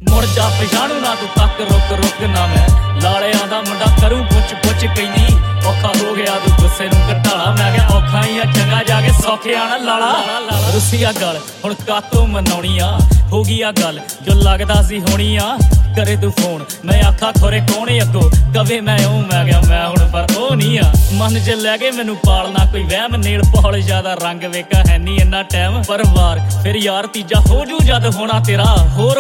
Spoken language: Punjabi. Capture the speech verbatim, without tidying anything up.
ਮੁੜ ਜਾ ਪਛਾਣੂ ਨਾ ਤੂੰ ਤੱਕ ਰੁਕ ਰੁਕ ਨਾ ਮੈਂ ਲਾਲਿਆਂ ਦਾ ਮੁੰਡਾ ਕਰੂੰ ਪੁੱਛ ਪੁੱਛ ਕਹਿੰਦੀ ਔਖਾ ਹੋ ਗਿਆ ਤੂੰ ਗੁੱਸੇ ਨੂੰ ਘਟਾਲਾ ਮੈਂ ਕਿਹਾ ਔਖਾ ਹੀ ਆ ਚੰਗਾ ਜਾ ਕੇ ਸੌਖੇ ਆਣਾ ਲਾਲਾ ਰੁੱਸੀਆ ਗੱਲ ਹੁਣ ਕਾਤੋਂ ਮਨਾਉਣੀ ਆ ਹੋ ਗਈ ਆ ਗੱਲ ਜੋ ਲੱਗਦਾ ਸੀ ਹੋਣੀ ਆ ਕਰੇ ਤੂੰ ਫੋਨ ਮੈਂ ਆਖਾ ਖੋਰੇ ਕੌਣ ਅੱਗੋਂ ਕਵੇ ਮੈਂ ਉਹ ਮੈਂ ਗਿਆ ਮੈਂ ਹੁਣ ਪਰ ਉਹ ਨਹੀਂ ਆ ਮਨ ਚ ਲੈ ਕੇ ਮੈਨੂੰ ਪਾਲਣਾ ਕੋਈ ਵਹਿਮ ਨੇਲ ਪੌਲ ਜ਼ਿਆਦਾ ਰੰਗ ਵੇਖਾ ਹੈ ਨਹੀਂ ਇੰਨਾ ਟਾਈਮ ਪਰ ਵਾਰ ਫਿਰ ਯਾਰ ਤੀਜਾ ਹੋ ਜੂ ਜਦ ਹੋਣਾ ਤੇਰਾ ਹੋਰ